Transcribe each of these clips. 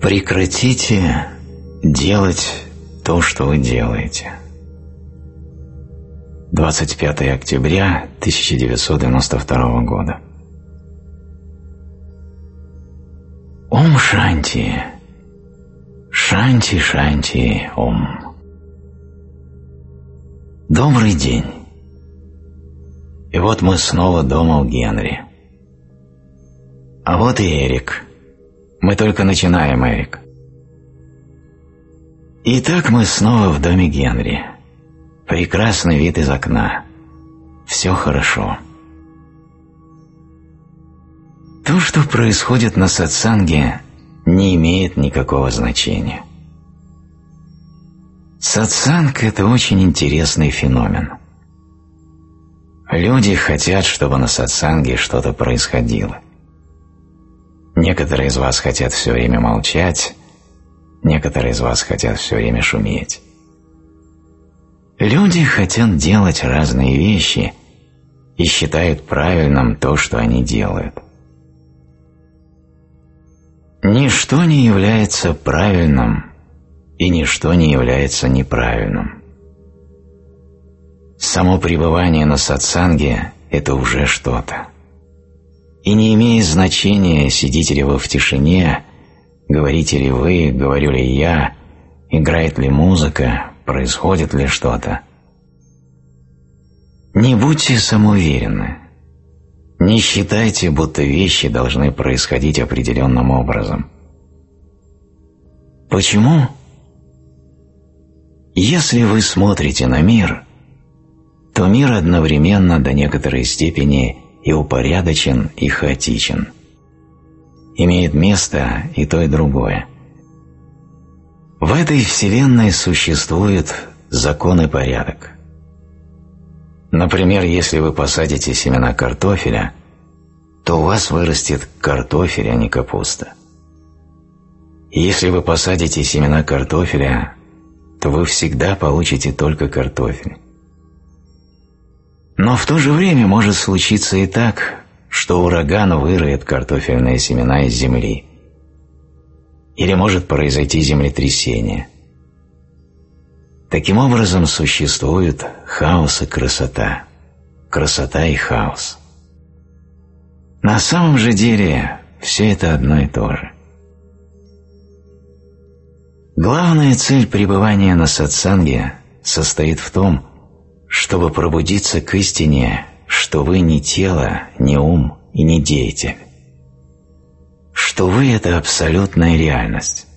Прекратите делать то, что вы делаете. 25 октября 1992 года. Ом Шанти. Шанти, Шанти, Ом. Добрый день. И вот мы снова дома у Генри. А вот и Эрик. Мы только начинаем, Эрик. Итак, мы снова в доме Генри. Прекрасный вид из окна. Все хорошо. То, что происходит на сатсанге, не имеет никакого значения. Сатсанг – это очень интересный феномен. Люди хотят, чтобы на сатсанге что-то происходило. Некоторые из вас хотят все время молчать, некоторые из вас хотят все время шуметь. Люди хотят делать разные вещи и считают правильным то, что они делают. Ничто не является правильным, и ничто не является неправильным. Само пребывание на сатсанге – это уже что-то. И не имеет значения, сидите ли вы в тишине, говорите ли вы, говорю ли я, играет ли музыка, происходит ли что-то. Не будьте самоуверенны. Не считайте, будто вещи должны происходить определенным образом. Почему? Если вы смотрите на мир, то мир одновременно до некоторой степени и упорядочен, и хаотичен. Имеет место и то, и другое. В этой вселенной существует закон и порядок. Например, если вы посадите семена картофеля, то у вас вырастет картофель, а не капуста. Если вы посадите семена картофеля, то вы всегда получите только картофель. Но в то же время может случиться и так, что ураган выроет картофельные семена из земли. Или может произойти землетрясение. Таким образом существуют хаос и красота, красота и хаос. На самом же деле все это одно и то же. Главная цель пребывания на сатсанге состоит в том, чтобы пробудиться к истине, что вы не тело, не ум и не деятель. Что вы – это абсолютная реальность.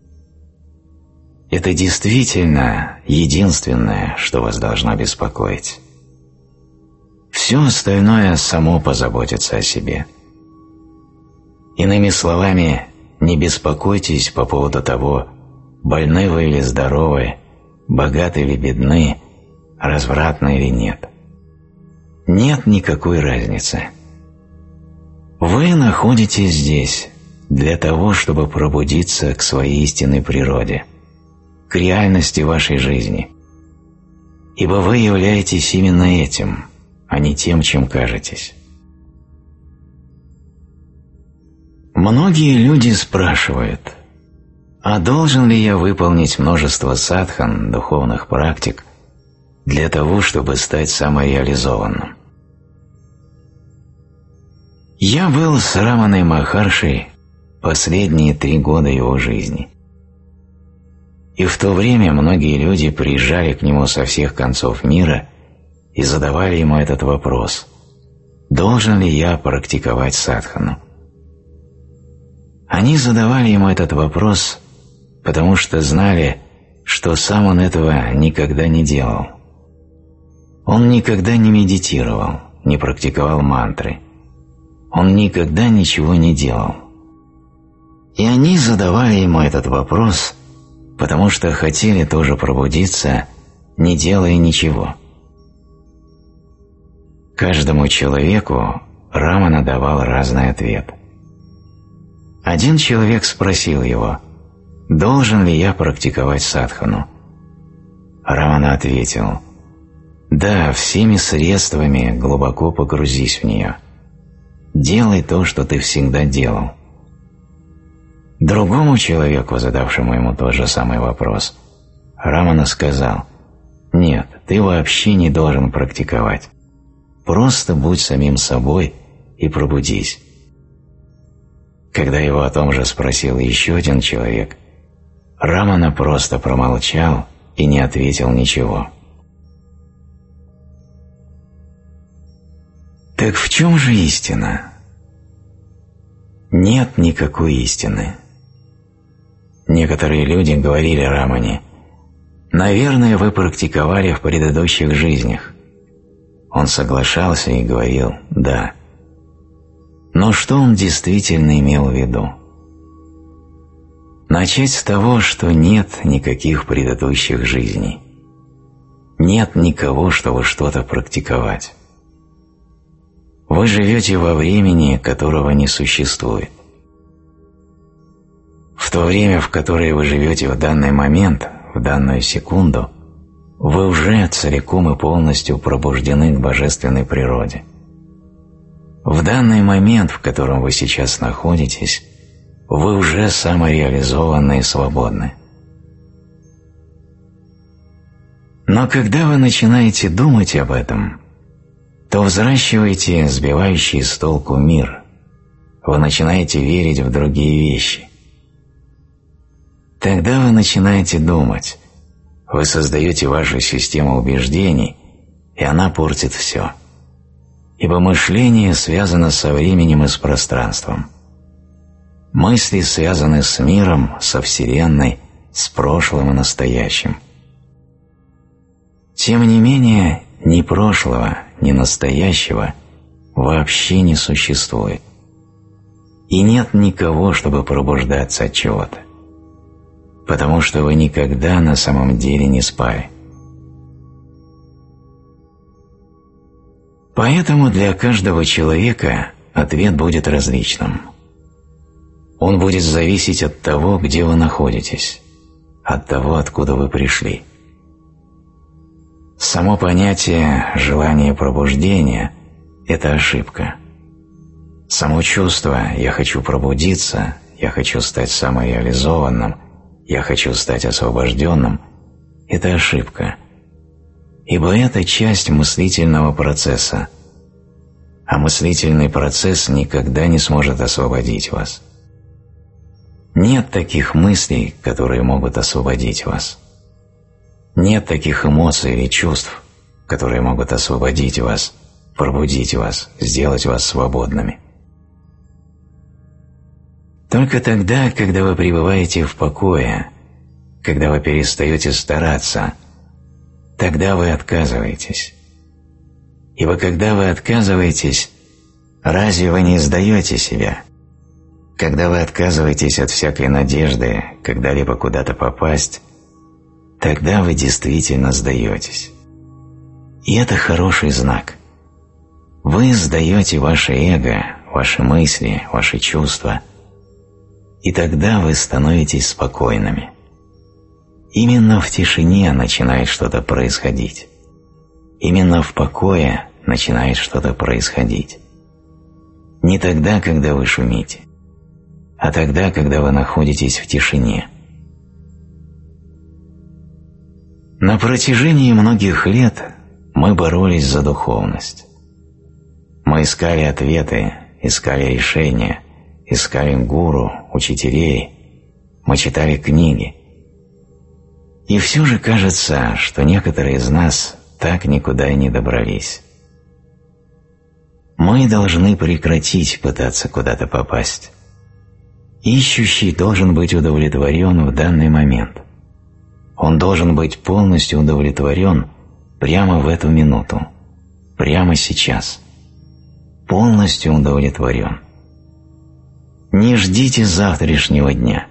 Это действительно единственное, что вас должно беспокоить. Все остальное само позаботится о себе. Иными словами, не беспокойтесь по поводу того, больны вы или здоровы, богаты или бедны, развратны или нет. Нет никакой разницы. Вы находитесь здесь для того, чтобы пробудиться к своей истинной природе, к реальности вашей жизни. Ибо вы являетесь именно этим, а не тем, чем кажетесь. Многие люди спрашивают, а должен ли я выполнить множество садхан, духовных практик, для того, чтобы стать самореализованным? Я был с Раманой Махарши последние 3 года его жизни. И в то время многие люди приезжали к нему со всех концов мира и задавали ему этот вопрос: должен ли я практиковать садхану? Они задавали ему этот вопрос, потому что знали, что сам он этого никогда не делал. Он никогда не медитировал, не практиковал мантры. Он никогда ничего не делал. И они задавали ему этот вопрос, потому что хотели тоже пробудиться, не делая ничего. Каждому человеку Рамана давал разный ответ. Один человек спросил его: «Должен ли я практиковать садхану?» Рамана ответил: «Да, всеми средствами глубоко погрузись в нее. Делай то, что ты всегда делал». Другому человеку, задавшему ему тот же самый вопрос, Рамана сказал: «Нет, ты вообще не должен практиковать. Просто будь самим собой и пробудись». Когда его о том же спросил еще один человек, Рамана просто промолчал и не ответил ничего. Так в чем же истина? Нет никакой истины. Некоторые люди говорили Рамане: «Наверное, вы практиковали в предыдущих жизнях». Он соглашался и говорил «да». Но что он действительно имел в виду? Начать с того, что нет никаких предыдущих жизней. Нет никого, чтобы что-то практиковать. Вы живете во времени, которого не существует. В то время, в которое вы живете в данный момент, в данную секунду, вы уже целиком и полностью пробуждены к божественной природе. В данный момент, в котором вы сейчас находитесь, вы уже самореализованы и свободны. Но когда вы начинаете думать об этом, то взращиваете сбивающий с толку мир, вы начинаете верить в другие вещи. Тогда вы начинаете думать, вы создаете вашу систему убеждений, и она портит все. Ибо мышление связано со временем и с пространством. Мысли связаны с миром, со Вселенной, с прошлым и настоящим. Тем не менее, ни прошлого, ни настоящего вообще не существует. И нет никого, чтобы пробуждаться от чего-то. Потому что вы никогда на самом деле не спали. Поэтому для каждого человека ответ будет различным. Он будет зависеть от того, где вы находитесь, от того, откуда вы пришли. Само понятие желания пробуждения – это ошибка. Само чувство «я хочу пробудиться», «я хочу стать самореализованным», «я хочу стать освобожденным» – это ошибка. Ибо это часть мыслительного процесса, а мыслительный процесс никогда не сможет освободить вас. Нет таких мыслей, которые могут освободить вас. Нет таких эмоций или чувств, которые могут освободить вас, пробудить вас, сделать вас свободными. Только тогда, когда вы пребываете в покое, когда вы перестаете стараться, тогда вы отказываетесь. Ибо когда вы отказываетесь, разве вы не сдаете себя? Когда вы отказываетесь от всякой надежды когда-либо куда-то попасть, тогда вы действительно сдаетесь. И это хороший знак. Вы сдаете ваше эго, ваши мысли, ваши чувства, и тогда вы становитесь спокойными. Именно в тишине начинает что-то происходить. Именно в покое начинает что-то происходить. Не тогда, когда вы шумите, а тогда, когда вы находитесь в тишине. На протяжении многих лет мы боролись за духовность. Мы искали ответы, искали решения, искали гуру, учителей, мы читали книги. И все же кажется, что некоторые из нас так никуда и не добрались. Мы должны прекратить пытаться куда-то попасть. Ищущий должен быть удовлетворен в данный момент. Он должен быть полностью удовлетворен прямо в эту минуту, прямо сейчас. Полностью удовлетворен. Не ждите завтрашнего дня.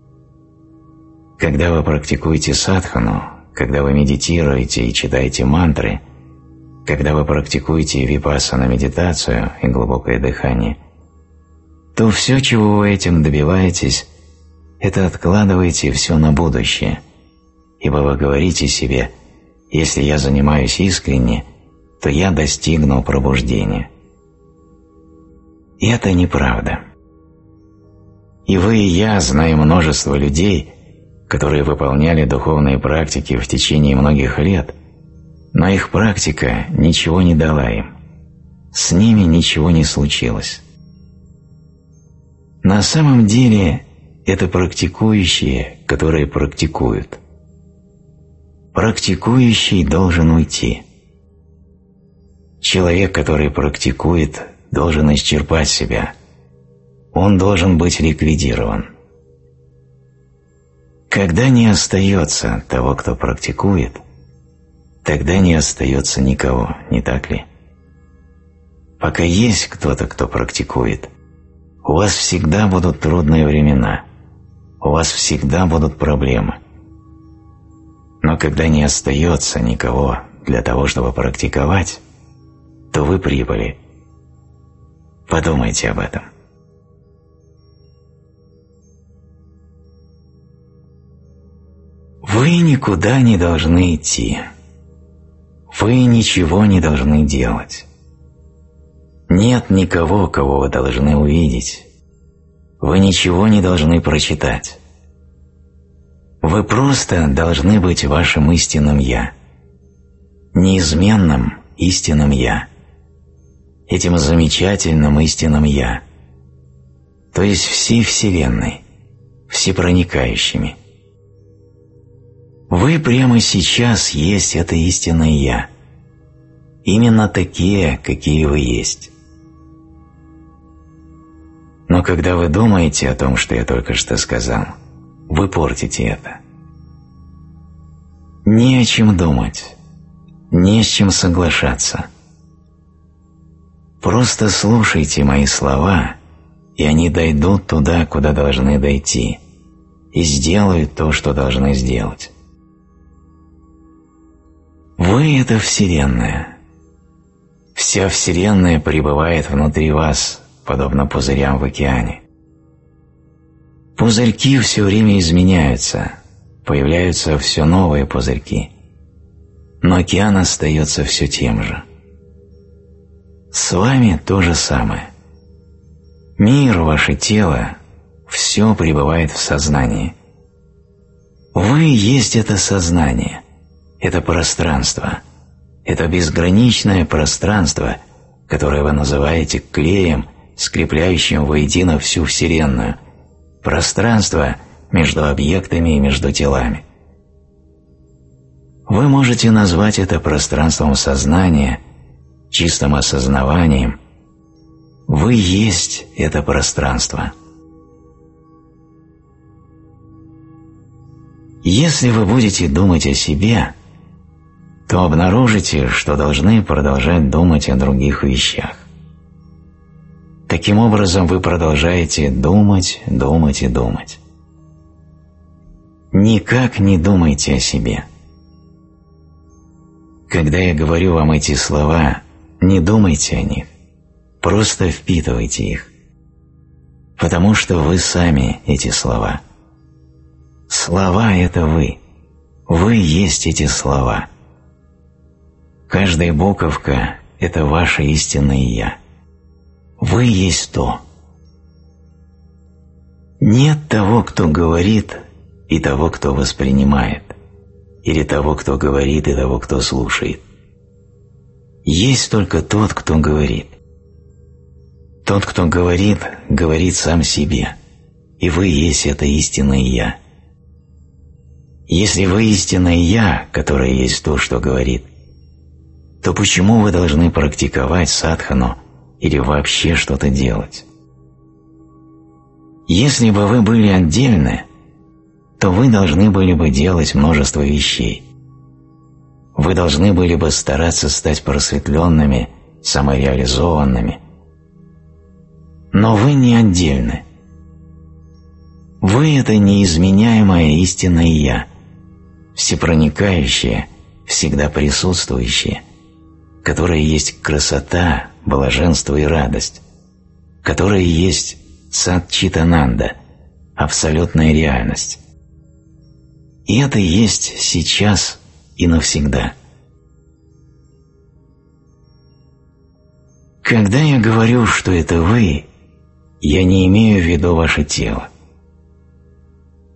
Когда вы практикуете садхану, когда вы медитируете и читаете мантры, когда вы практикуете випассана-медитацию и глубокое дыхание, то все, чего вы этим добиваетесь, это откладываете все на будущее, ибо вы говорите себе: если я занимаюсь искренне, то я достигну пробуждения. И это неправда. И вы, и я знаем множество людей, которые выполняли духовные практики в течение многих лет, но их практика ничего не дала им. С ними ничего не случилось. На самом деле это практикующие, которые практикуют. Практикующий должен уйти. Человек, который практикует, должен исчерпать себя. Он должен быть ликвидирован. Когда не остается того, кто практикует, тогда не остается никого, не так ли? Пока есть кто-то, кто практикует, у вас всегда будут трудные времена, у вас всегда будут проблемы. Но когда не остается никого для того, чтобы практиковать, то вы прибыли. Подумайте об этом. Вы никуда не должны идти. Вы ничего не должны делать. Нет никого, кого вы должны увидеть. Вы ничего не должны прочитать. Вы просто должны быть вашим истинным «Я», неизменным истинным «Я», этим замечательным истинным «Я», то есть всей Вселенной, всепроникающими. Вы прямо сейчас есть это истинное «Я», именно такие, какие вы есть. Но когда вы думаете о том, что я только что сказал, вы портите это. Не о чем думать, не с чем соглашаться. Просто слушайте мои слова, и они дойдут туда, куда должны дойти, и сделают то, что должны сделать. Вы – это Вселенная. Вся Вселенная пребывает внутри вас, подобно пузырям в океане. Пузырьки все время изменяются, появляются все новые пузырьки, но океан остается все тем же. С вами то же самое. Мир, ваше тело, все пребывает в сознании. Вы есть это сознание, это пространство, это безграничное пространство, которое вы называете клеем, скрепляющим воедино всю Вселенную, пространство между объектами и между телами. Вы можете назвать это пространством сознания, чистым осознаванием. Вы есть это пространство. Если вы будете думать о себе, то обнаружите, что должны продолжать думать о других вещах. Таким образом, вы продолжаете думать, думать и думать. Никак не думайте о себе. Когда я говорю вам эти слова, не думайте о них, просто впитывайте их, потому что вы сами эти слова. Слова – это вы есть эти слова. Каждая буковка – это ваше истинное «Я». Вы есть то. Нет того, кто говорит, и того, кто воспринимает, или того, кто говорит, и того, кто слушает. Есть только тот, кто говорит. Тот, кто говорит, говорит сам себе, и вы есть это истинное «Я». Если вы истинное «Я», которое есть то, что говорит, то почему вы должны практиковать садхану или вообще что-то делать? Если бы вы были отдельны, то вы должны были бы делать множество вещей. Вы должны были бы стараться стать просветленными, самореализованными. Но вы не отдельны. Вы – это неизменяемое истинное «Я», всепроникающее, всегда присутствующее, которое есть красота, блаженство и радость, которое есть Сат-Чит-Ананда, абсолютная реальность. И это есть сейчас и навсегда. Когда я говорю, что это вы, я не имею в виду ваше тело.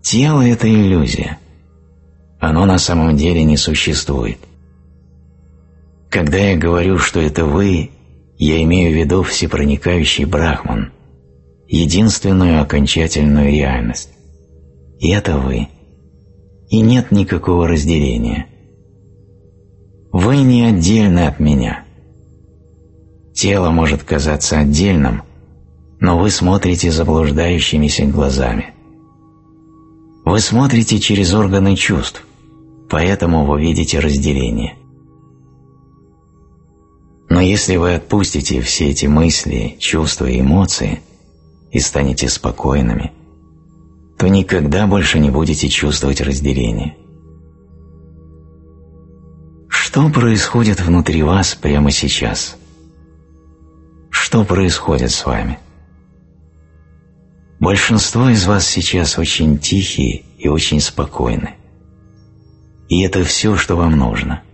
Тело – это иллюзия. Оно на самом деле не существует. Когда я говорю, что это вы, я имею в виду всепроникающий Брахман, единственную окончательную реальность. И это вы. И нет никакого разделения. Вы не отдельны от меня. Тело может казаться отдельным, но вы смотрите заблуждающимися глазами. Вы смотрите через органы чувств, поэтому вы видите разделение. Но если вы отпустите все эти мысли, чувства и эмоции и станете спокойными, то никогда больше не будете чувствовать разделение. Что происходит внутри вас прямо сейчас? Что происходит с вами? Большинство из вас сейчас очень тихие и очень спокойны. И это все, что вам нужно.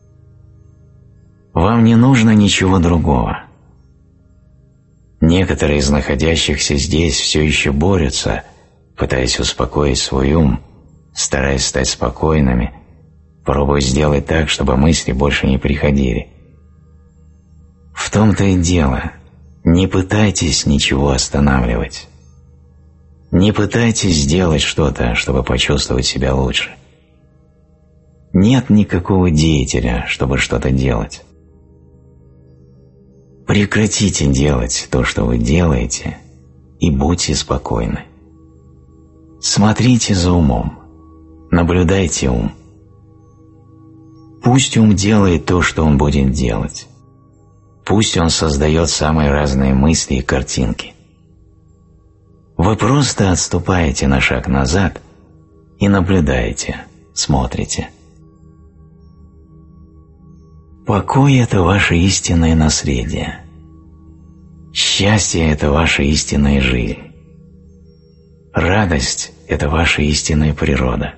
Вам не нужно ничего другого. Некоторые из находящихся здесь все еще борются, пытаясь успокоить свой ум, стараясь стать спокойными, пробуя сделать так, чтобы мысли больше не приходили. В том-то и дело, не пытайтесь ничего останавливать. Не пытайтесь сделать что-то, чтобы почувствовать себя лучше. Нет никакого деятеля, чтобы что-то делать. Прекратите делать то, что вы делаете, и будьте спокойны. Смотрите за умом, наблюдайте ум. Пусть ум делает то, что он будет делать. Пусть он создает самые разные мысли и картинки. Вы просто отступаете на шаг назад и наблюдаете, смотрите. Покой – это ваше истинное наследие. Счастье – это ваша истинная жизнь. Радость – это ваша истинная природа.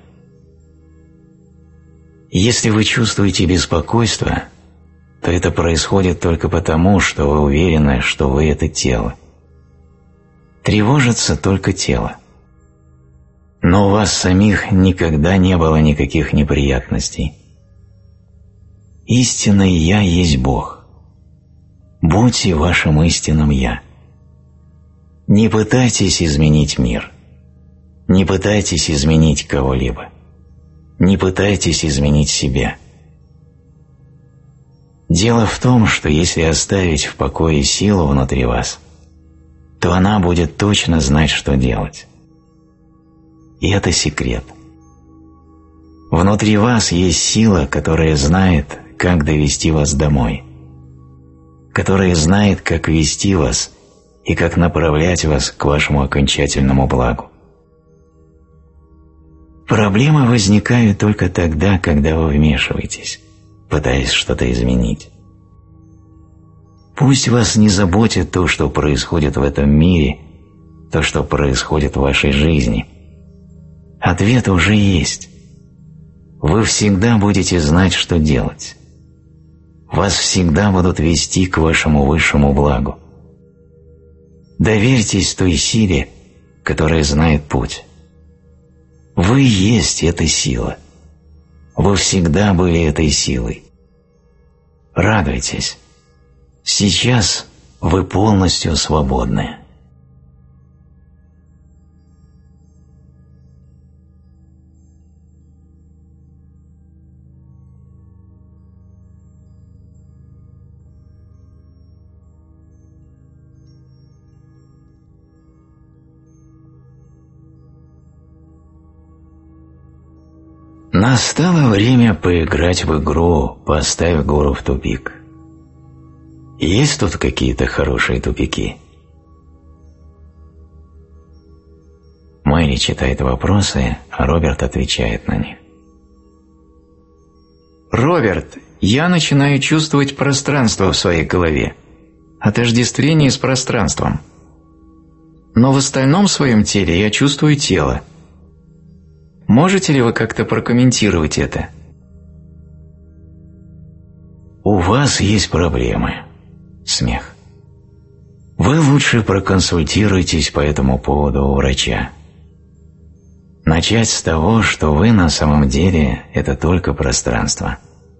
Если вы чувствуете беспокойство, то это происходит только потому, что вы уверены, что вы – это тело. Тревожится только тело. Но у вас самих никогда не было никаких неприятностей. Истинное «Я» есть Бог. Будьте вашим истинным «Я». Не пытайтесь изменить мир. Не пытайтесь изменить кого-либо. Не пытайтесь изменить себя. Дело в том, что если оставить в покое силу внутри вас, то она будет точно знать, что делать. И это секрет. Внутри вас есть сила, которая знает, как довести вас домой, которая знает, как вести вас и как направлять вас к вашему окончательному благу. Проблемы возникают только тогда, когда вы вмешиваетесь, пытаясь что-то изменить. Пусть вас не заботит то, что происходит в этом мире, то, что происходит в вашей жизни. Ответ уже есть. Вы всегда будете знать, что делать. Вас всегда будут вести к вашему высшему благу. Доверьтесь той силе, которая знает путь. Вы есть эта сила. Вы всегда были этой силой. Радуйтесь. Сейчас вы полностью свободны. Настало время поиграть в игру «Поставь гору в тупик». Есть тут какие-то хорошие тупики? Мэри читает вопросы, а Роберт отвечает на них. Роберт, я начинаю чувствовать пространство в своей голове, отождествление с пространством. Но в остальном своем теле я чувствую тело. Можете ли вы как-то прокомментировать это? У вас есть проблемы. Смех. Вы лучше проконсультируйтесь по этому поводу у врача. Начать с того, что вы на самом деле – это только пространство.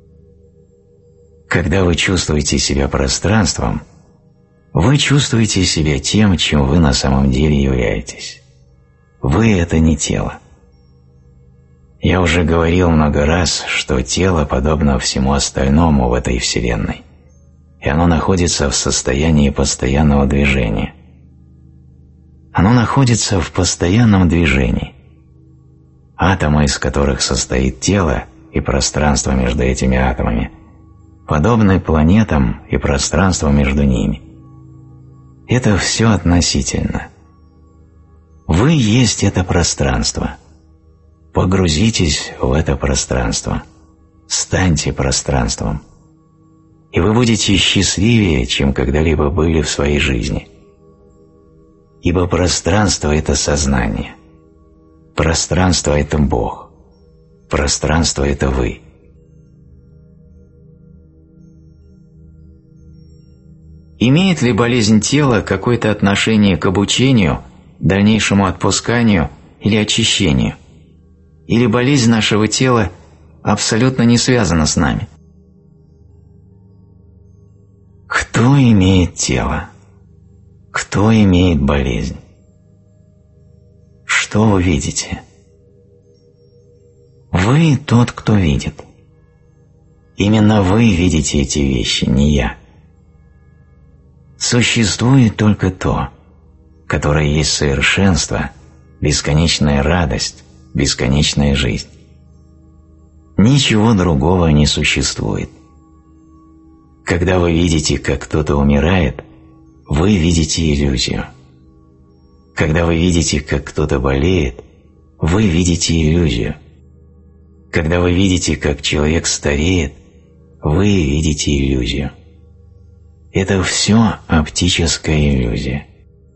Когда вы чувствуете себя пространством, вы чувствуете себя тем, чем вы на самом деле являетесь. Вы – это не тело. Я уже говорил много раз, что тело подобно всему остальному в этой Вселенной, и оно находится в состоянии постоянного движения. Оно находится в постоянном движении. Атомы, из которых состоит тело, и пространство между этими атомами, подобны планетам и пространству между ними. Это все относительно. Вы есть это пространство. Погрузитесь в это пространство. Станьте пространством. И вы будете счастливее, чем когда-либо были в своей жизни. Ибо пространство – это сознание. Пространство – это Бог. Пространство – это вы. Имеет ли болезнь тела какое-то отношение к обучению, дальнейшему отпусканию или очищению? Или болезнь нашего тела абсолютно не связана с нами? Кто имеет тело? Кто имеет болезнь? Что вы видите? Вы тот, кто видит. Именно вы видите эти вещи, не я. Существует только то, которое есть совершенство, бесконечная радость, бесконечная жизнь. Ничего другого не существует. Когда вы видите, как кто-то умирает, вы видите иллюзию. Когда вы видите, как кто-то болеет, вы видите иллюзию. Когда вы видите, как человек стареет, вы видите иллюзию. Это все оптическая иллюзия.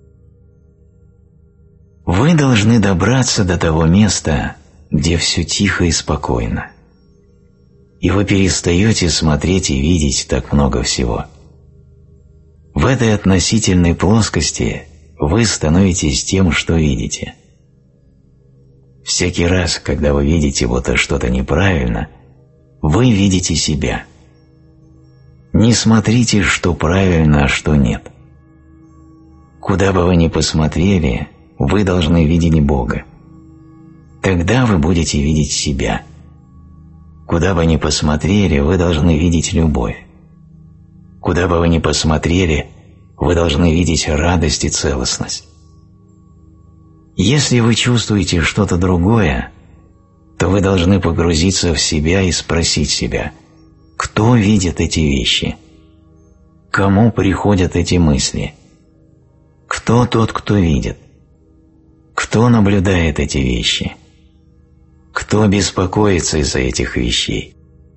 Вы должны добраться до того места, где все тихо и спокойно. И вы перестаете смотреть и видеть так много всего. В этой относительной плоскости вы становитесь тем, что видите. Всякий раз, когда вы видите, будто что-то неправильно, вы видите себя. Не смотрите, что правильно, а что нет. Куда бы вы ни посмотрели, вы должны видеть Бога. Тогда вы будете видеть себя. Куда бы ни посмотрели, вы должны видеть любовь. Куда бы вы ни посмотрели, вы должны видеть радость и целостность. Если вы чувствуете что-то другое, то вы должны погрузиться в себя и спросить себя, кто видит эти вещи? Кому приходят эти мысли? Кто тот, кто видит? Кто наблюдает эти вещи? Кто беспокоится из-за этих вещей?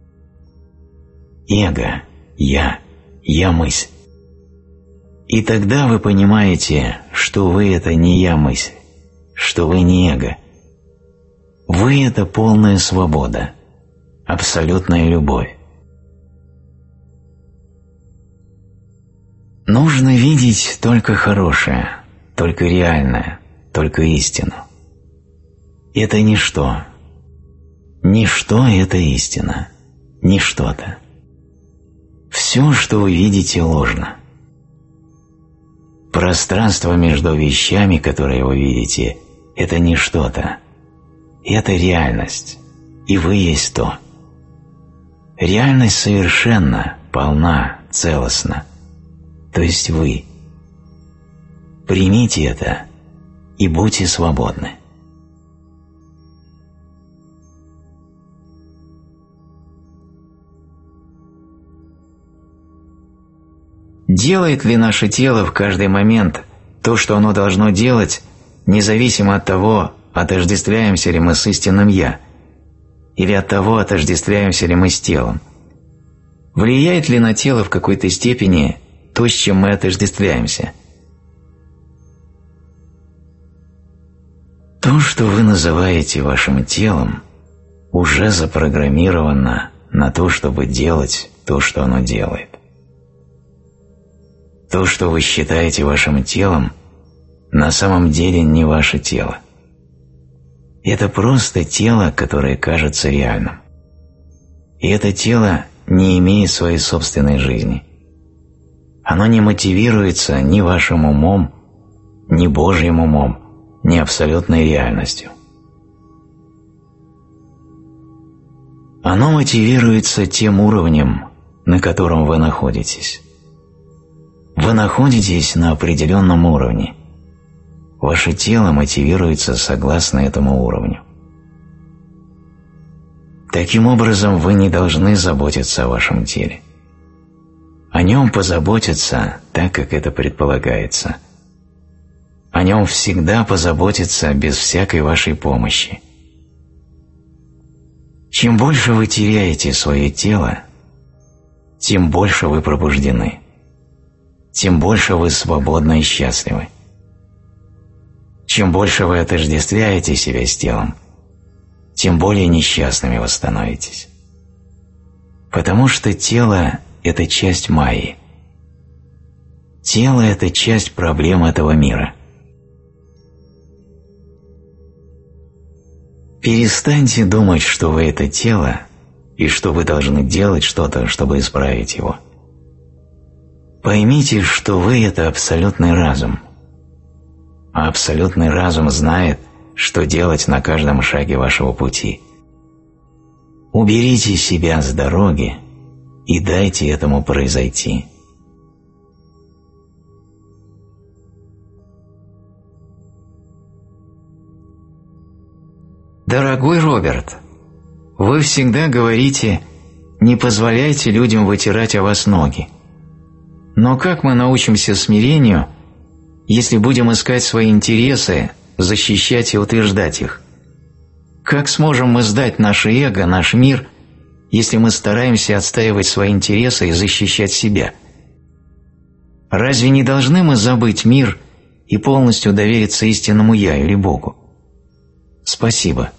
Эго, я мысль. И тогда вы понимаете, что вы – это не я-мысль, что вы не эго. Вы – это полная свобода, абсолютная любовь. Нужно видеть только хорошее, только реальное, только истину. Это ничто. Ничто – это истина, не что-то. Все, что вы видите, ложно. Пространство между вещами, которые вы видите, это не что-то. Это реальность, и вы есть то. Реальность совершенна, полна, целостна, то есть вы. Примите это и будьте свободны. Делает ли наше тело в каждый момент то, что оно должно делать, независимо от того, отождествляемся ли мы с истинным «Я», или от того, отождествляемся ли мы с телом? Влияет ли на тело в какой-то степени то, с чем мы отождествляемся? То, что вы называете вашим телом, уже запрограммировано на то, чтобы делать то, что оно делает. То, что вы считаете вашим телом, на самом деле не ваше тело. Это просто тело, которое кажется реальным. И это тело не имеет своей собственной жизни. Оно не мотивируется ни вашим умом, ни Божьим умом, ни абсолютной реальностью. Оно мотивируется тем уровнем, на котором вы находитесь. Вы находитесь на определенном уровне. Ваше тело мотивируется согласно этому уровню. Таким образом, вы не должны заботиться о вашем теле. О нем позаботиться так, как это предполагается. О нем всегда позаботиться без всякой вашей помощи. Чем больше вы теряете свое тело, тем больше вы пробуждены, тем больше вы свободны и счастливы. Чем больше вы отождествляете себя с телом, тем более несчастными вы становитесь. Потому что тело – это часть майи. Тело – это часть проблем этого мира. Перестаньте думать, что вы – это тело, и что вы должны делать что-то, чтобы исправить его. Поймите, что вы – это абсолютный разум. А абсолютный разум знает, что делать на каждом шаге вашего пути. Уберите себя с дороги и дайте этому произойти. Дорогой Роберт, вы всегда говорите: не позволяйте людям вытирать о вас ноги. Но как мы научимся смирению, если будем искать свои интересы, защищать и утверждать их? Как сможем мы сдать наше эго, наш мир, если мы стараемся отстаивать свои интересы и защищать себя? Разве не должны мы забыть мир и полностью довериться истинному Я или Богу? Спасибо.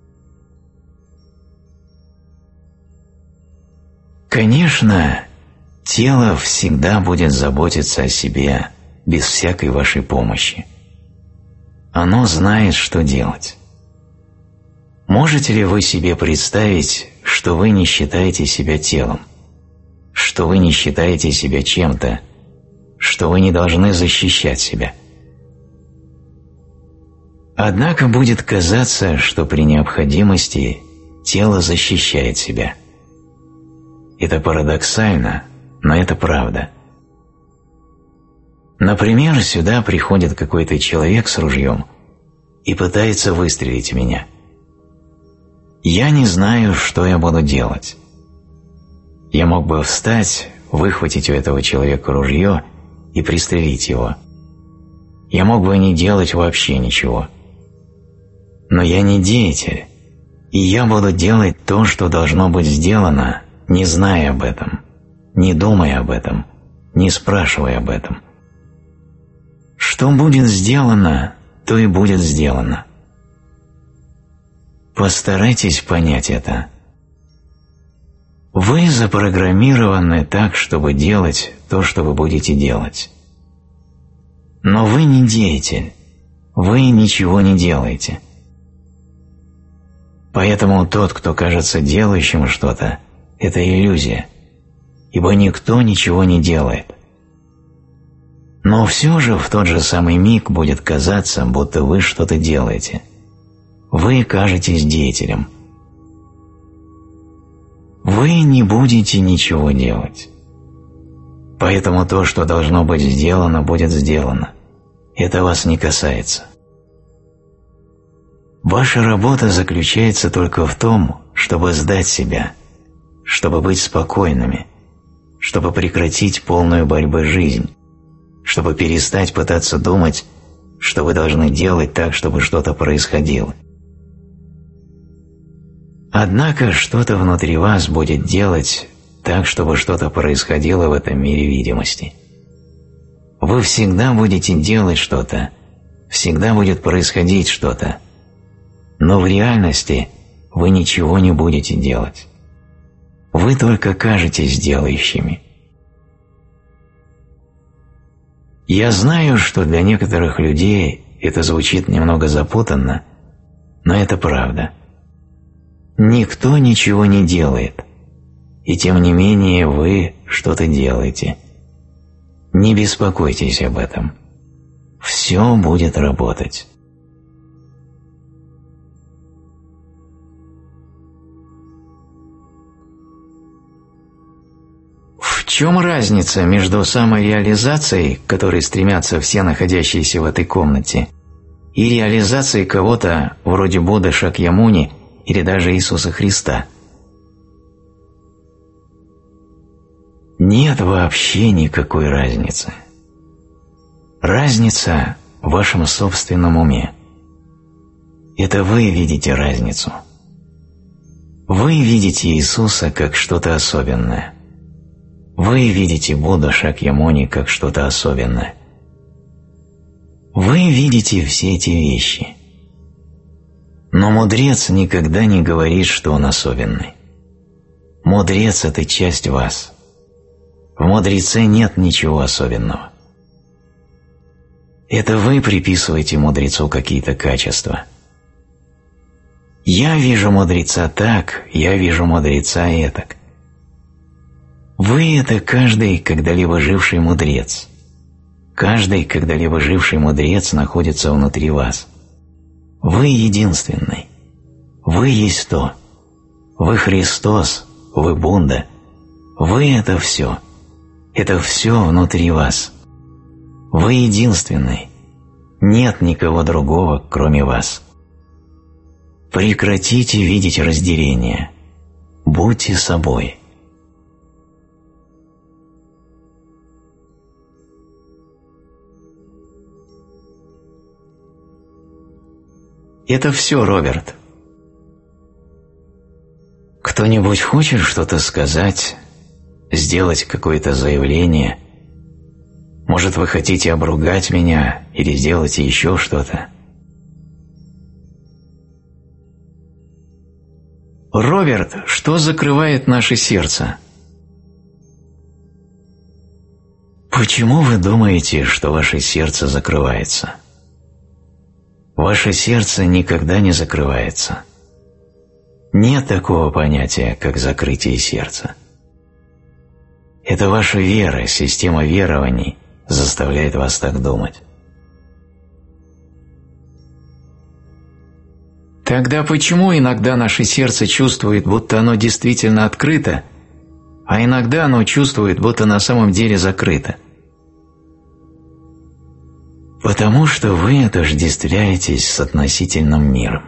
Конечно, тело всегда будет заботиться о себе без всякой вашей помощи. Оно знает, что делать. Можете ли вы себе представить, что вы не считаете себя телом, что вы не считаете себя чем-то, что вы не должны защищать себя? Однако будет казаться, что при необходимости тело защищает себя. Это парадоксально, но это правда. Например, сюда приходит какой-то человек с ружьем и пытается выстрелить в меня. Я не знаю, что я буду делать. Я мог бы встать, выхватить у этого человека ружье и пристрелить его. Я мог бы не делать вообще ничего. Но я не деятель, и я буду делать то, что должно быть сделано, не зная об этом, не думая об этом, не спрашивая об этом. Что будет сделано, то и будет сделано. Постарайтесь понять это. Вы запрограммированы так, чтобы делать то, что вы будете делать. Но вы не деятель, вы ничего не делаете. Поэтому тот, кто кажется делающим что-то, это иллюзия, ибо никто ничего не делает. Но все же в тот же самый миг будет казаться, будто вы что-то делаете. Вы кажетесь деятелем. Вы не будете ничего делать. Поэтому то, что должно быть сделано, будет сделано. Это вас не касается. Ваша работа заключается только в том, чтобы сдать себя, чтобы быть спокойными, чтобы прекратить полную борьбу жизнь, чтобы перестать пытаться думать, что вы должны делать так, чтобы что-то происходило. Однако что-то внутри вас будет делать так, чтобы что-то происходило в этом мире видимости. Вы всегда будете делать что-то, всегда будет происходить что-то, но в реальности вы ничего не будете делать. Вы только кажетесь делающими. Я знаю, что для некоторых людей это звучит немного запутанно, но это правда. Никто ничего не делает, и тем не менее вы что-то делаете. Не беспокойтесь об этом. Все будет работать. В чем разница между самореализацией, к которой стремятся все находящиеся в этой комнате, и реализацией кого-то вроде Будды Шакьямуни или даже Иисуса Христа? Нет вообще никакой разницы. Разница в вашем собственном уме. Это вы видите разницу. Вы видите Иисуса как что-то особенное. Вы видите Будду Шакьямуни как что-то особенное. Вы видите все эти вещи. Но мудрец никогда не говорит, что он особенный. Мудрец – это часть вас. В мудреце нет ничего особенного. Это вы приписываете мудрецу какие-то качества. Я вижу мудреца так, я вижу мудреца этак. Вы – это каждый когда-либо живший мудрец. Каждый когда-либо живший мудрец находится внутри вас. Вы единственный. Вы есть то. Вы Христос, вы Будда. Вы – это все. Это все внутри вас. Вы единственный. Нет никого другого, кроме вас. Прекратите видеть разделение. Будьте собой. Это все, Роберт. Кто-нибудь хочет что-то сказать, сделать какое-то заявление? Может, вы хотите обругать меня или сделать еще что-то? Роберт, что закрывает наше сердце? Почему вы думаете, что ваше сердце закрывается? Ваше сердце никогда не закрывается. Нет такого понятия, как закрытие сердца. Это ваша вера, система верований заставляет вас так думать. Тогда почему иногда наше сердце чувствует, будто оно действительно открыто, а иногда оно чувствует, будто на самом деле закрыто? Потому что вы отождествляетесь с относительным миром.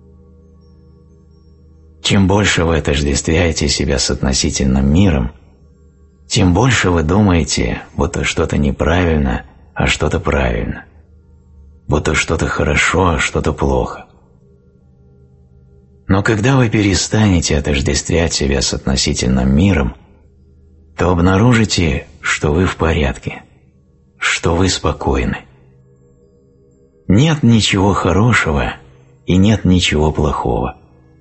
Чем больше вы отождествляете себя с относительным миром, тем больше вы думаете, будто что-то неправильно, а что-то правильно, будто что-то хорошо, а что-то плохо. Но когда вы перестанете отождествлять себя с относительным миром, то обнаружите, что вы в порядке, что вы спокойны. Нет ничего хорошего и нет ничего плохого.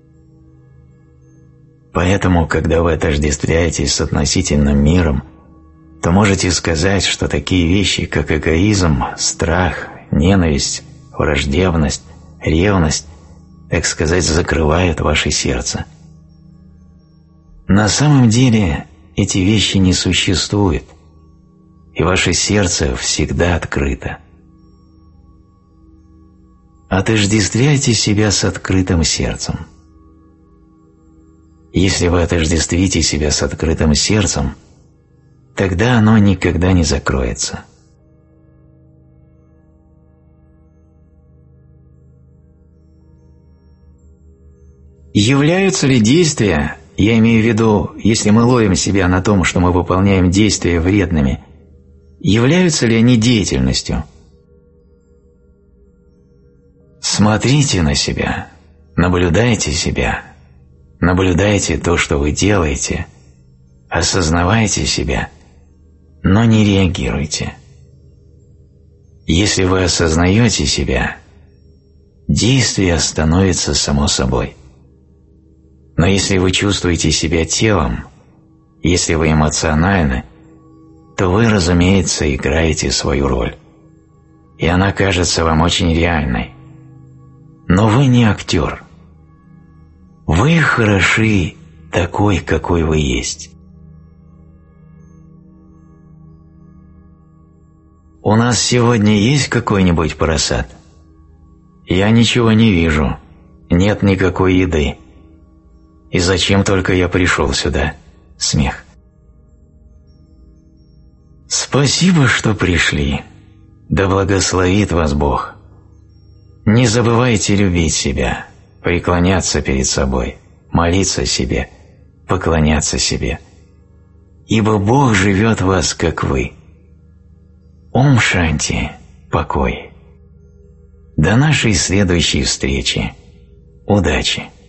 Поэтому, когда вы отождествляетесь с относительным миром, то можете сказать, что такие вещи, как эгоизм, страх, ненависть, враждебность, ревность, так сказать, закрывают ваше сердце. На самом деле эти вещи не существуют, и ваше сердце всегда открыто. Отождествляйте себя с открытым сердцем. Если вы отождествите себя с открытым сердцем, тогда оно никогда не закроется. Являются ли действия, я имею в виду, если мы ловим себя на том, что мы выполняем действия вредными, являются ли они деятельностью? Смотрите на себя, наблюдайте себя, наблюдайте то, что вы делаете, осознавайте себя, но не реагируйте. Если вы осознаете себя, действие становится само собой. Но если вы чувствуете себя телом, если вы эмоциональны, то вы, разумеется, играете свою роль, и она кажется вам очень реальной. Но вы не актер. Вы хороши такой, какой вы есть. У нас сегодня есть какой-нибудь просад? Я ничего не вижу. Нет никакой еды. И зачем только я пришел сюда? Смех. Спасибо, что пришли. Да благословит вас Бог. Не забывайте любить себя, преклоняться перед собой, молиться себе, поклоняться себе. Ибо Бог живет в вас, как вы. Ом Шанти, покой. До нашей следующей встречи. Удачи!